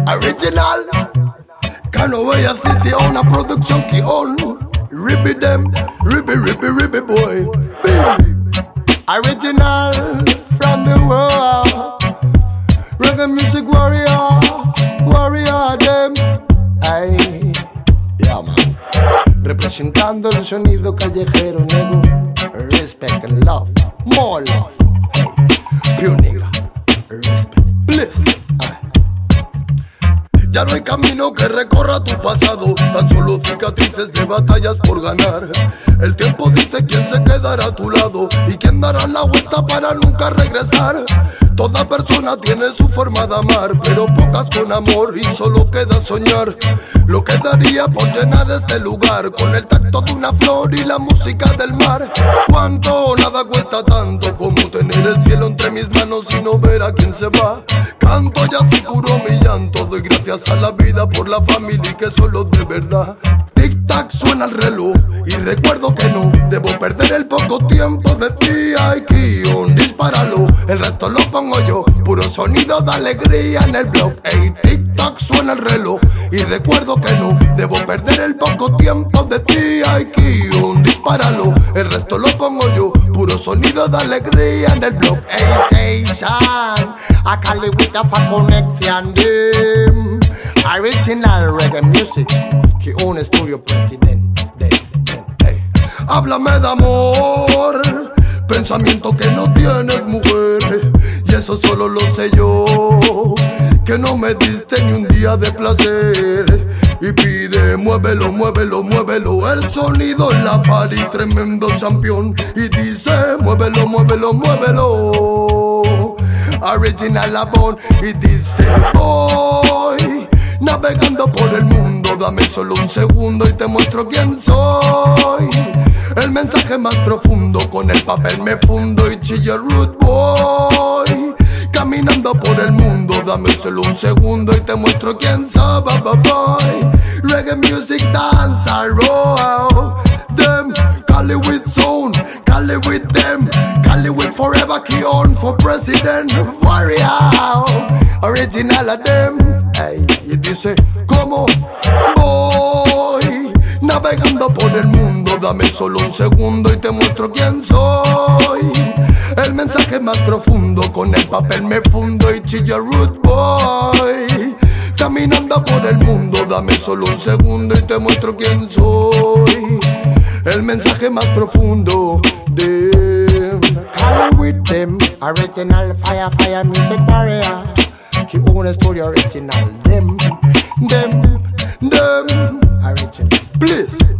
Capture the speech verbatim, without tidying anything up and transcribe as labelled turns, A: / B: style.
A: Original. Canaway City on a production key on. Ribby them, ribby, ribby, ribby boy. Baby. Original from the world. Reggae music warrior, warrior them. Ay, yeah man. Representando el sonido callejero, nego. Respect and love, more love. Hey, pure nigga. Respect, bliss. Ay. Ya no hay camino que recorra tu pasado, tan solo cicatrices de batallas por ganar. El tiempo dice quién se quedará a tu lado y quién dará la vuelta para nunca regresar. Toda persona tiene su forma de amar, pero pocas con amor y solo queda soñar. Lo que daría por llenar este lugar con el tacto de una flor y la música del mar. Cuánto nada cuesta tanto como tener el cielo entre mis manos y no ver a quién se va. Canto y así curo mi llanto, doy gracias a la vida por la familia y que solo de verdad. Tic tac suena el reloj y recuerdo que no debo perder el poco tiempo de ti. Ay, Kion, dispáralo, el resto lo pongo yo. Puro sonido de alegría en el blog. Ey, tic tac suena el reloj y recuerdo que no debo perder el poco tiempo de ti. Ay, Kion, dispáralo, el resto lo pongo yo. Puro sonido de alegría en el blog. Ey, Seishan, I call it with a connection them. Original reggae music, que un estudio presidente. Hey. Háblame de amor, pensamiento que no tienes mujer, y eso solo lo sé yo, que no me diste ni un día de placer. Y pide, muévelo, muévelo, muévelo, el sonido en la party, tremendo champion. Y dice, muévelo, muévelo, muévelo, original Abon. Y dice, voy navegando por el mundo, dame solo un segundo y te muestro quién soy. El mensaje más profundo, con el papel me fundo y chilla root boy. Caminando por el mundo, dame solo un segundo y te muestro quién soy, boy. Reggae music dance, I roll them. Cali with zone, Cali with them, Cali with forever, key on for president. Warrior, original of them. Hey, y dice, ¿cómo voy navegando por el mundo? Dame solo un segundo y te muestro quién soy. El mensaje más profundo, con el papel me fundo y chilla root boy. Caminando por el mundo, dame solo un segundo y te muestro quién soy. El mensaje más profundo de Cali with them, original fire, fire music warrior. Que un studio original, them, them, them, original, please.